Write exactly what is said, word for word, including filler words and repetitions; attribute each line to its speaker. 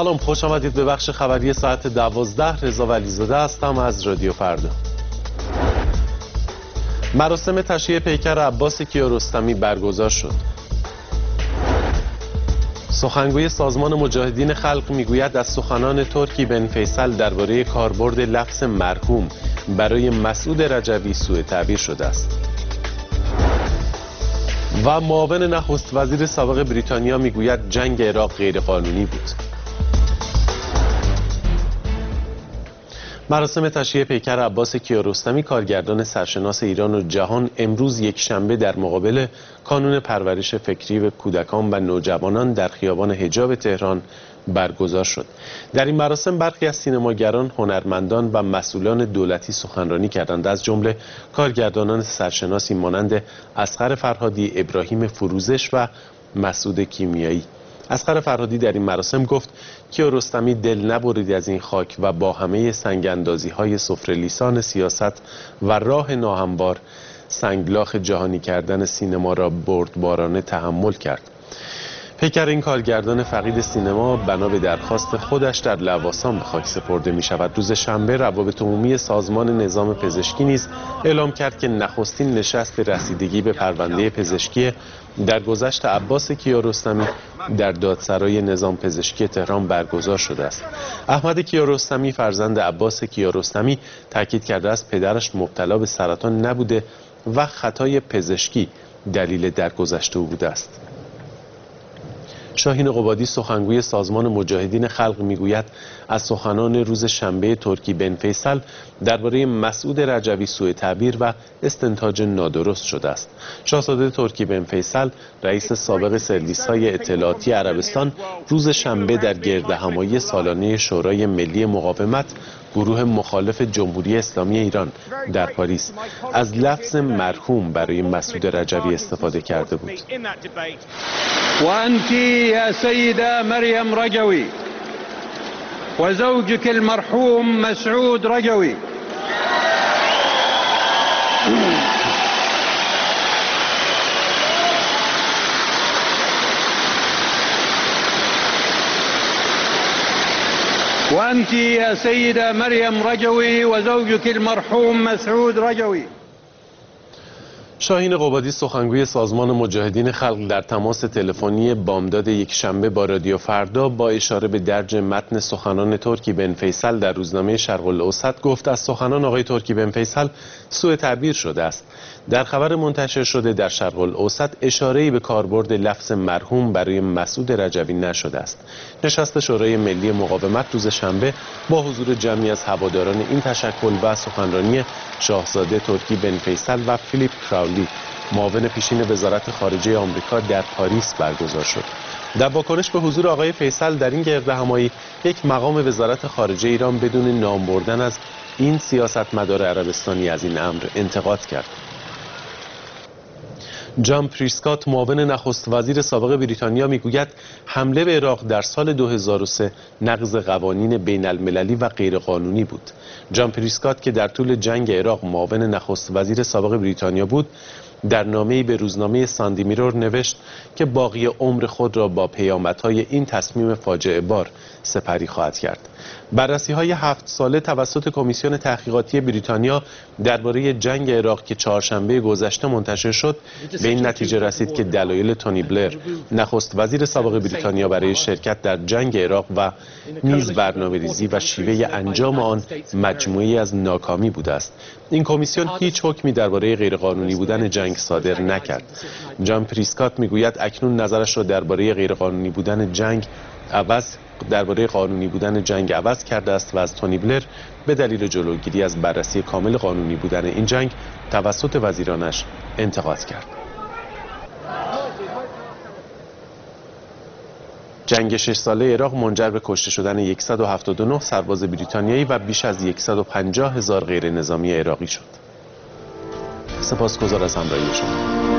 Speaker 1: سلام، خوش آمدید به بخش خبری ساعت دوازده. رضا ولیزاده هستم از رادیو فردا. مراسم تشییع پیکر عباس کیارستمی برگزار شد. سخنگوی سازمان مجاهدین خلق میگوید از سخنان ترکی بن فیصل درباره کاربرد لفظ مرحوم برای مسعود رجوی سوء تعبیر شده است. و معاون نخست وزیر سابق بریتانیا میگوید جنگ عراق غیرقانونی بود. مراسم تشییع پیکر عباس کیارستمی کارگردان سرشناس ایران و جهان امروز یک شنبه در مقابل کانون پرورش فکری و کودکان و نوجوانان در خیابان حجاب تهران برگزار شد. در این مراسم برخی از سینماگران، هنرمندان و مسئولان دولتی سخنرانی کردند، از جمله کارگردانان سرشناسی مانند اصغر فرهادی، ابراهیم فروزش و مسعود کیمیایی. اصغر فرهادی در این مراسم گفت کیارستمی دل نبرید از این خاک و با همه سنگ‌اندازی های سفره لیسان سیاست و راه ناهموار سنگلاخ جهانی کردن سینما را بردبارانه تحمل کرد. پیکر این کارگردان فقید سینما بنا به درخواست خودش در لواسان به خاک سپرده می شود. روز شنبه روابط عمومی سازمان نظام پزشکی نیز اعلام کرد که نخستین نشست رسیدگی به پرونده پزشکی درگذشت عباس کیارستمی در دادسرای نظام پزشکی تهران برگزار شده است. احمد کیارستمی فرزند عباس کیارستمی تاکید کرده است پدرش مبتلا به سرطان نبوده و خطای پزشکی دلیل درگذشت او بوده است. شاهین قبادی سخنگوی سازمان مجاهدین خلق میگوید از سخنان روز شنبه ترکی بن فیصل درباره مسعود رجوی سوء تعبیر و استنتاج نادرست شده است. شاهزاده ترکی بن فیصل رئیس سابق سرویس‌های اطلاعاتی عربستان روز شنبه در گردهمایی سالانه شورای ملی مقاومت گروه مخالف جمهوری اسلامی ایران در پاریس از لفظ مرحوم برای مسعود رجوی استفاده کرده بود.
Speaker 2: و انتی یا سیده مریم رجوی و زوجک المرحوم مسعود رجوی وأنت يا سيدة مريم رجوي وزوجك المرحوم مسعود رجوي.
Speaker 1: شاهین قبادی سخنگوی سازمان مجاهدین خلق در تماس تلفنی بامداد یک شنبه با رادیو فردا با اشاره به درج متن سخنان ترکی بن فیصل در روزنامه شرق الاوسط گفت از سخنان آقای ترکی بن فیصل سوء تعبیر شده است. در خبر منتشر شده در شرق الاوسط اشاره‌ای به کاربرد لفظ مرحوم برای مسعود رجوی نشده است. نشست شورای ملی مقاومت روز شنبه با حضور جمعی از هواداران این تشکل و سخنرانی شاهزاده ترکی بن فیصل و فیلیپ کراولی معاون پیشین وزارت خارجه آمریکا در پاریس برگزار شد. در واکنش به حضور آقای فیصل در این گردهمایی یک مقام وزارت خارجه ایران بدون نام بردن از این سیاستمدار عربستانی از این امر انتقاد کرد. جان پریسکات معاون نخست وزیر سابق بریتانیا میگوید حمله به عراق در سال دو هزار و سه نقض قوانین بین المللی و غیرقانونی بود. جان پریسکات که در طول جنگ عراق معاون نخست وزیر سابق بریتانیا بود در نامه‌ای به روزنامه ساندی میرور نوشت که باقی عمر خود را با پیامدهای این تصمیم فاجعه بار سپری خواهد کرد. بررسی‌های هفت ساله توسط کمیسیون تحقیقاتی بریتانیا درباره جنگ عراق که چهارشنبه گذشته منتشر شد به این نتیجه رسید که دلایل تونی بلر نخست وزیر سابق بریتانیا برای شرکت در جنگ عراق و نیز برنامه‌ریزی و شیوه انجام آن مجموعه‌ای از ناکامی بوده است. این کمیسیون هیچ حکمی درباره غیرقانونی بودن جنگ صادر نکرد. جان پریسکات میگوید اکنون نظرش را درباره غیرقانونی بودن جنگ عوض درباره قانونی بودن جنگ عوض کرده است و از تونی بلر به دلیل جلوگیری از بررسی کامل قانونی بودن این جنگ توسط وزیرانش انتقاد کرد. جنگ شش ساله عراق منجر به کشته شدن صد و هفتاد و نه سرباز بریتانیایی و بیش از صد و پنجاه هزار غیر نظامی عراقی شد. سپاسگزار از همراهی شما.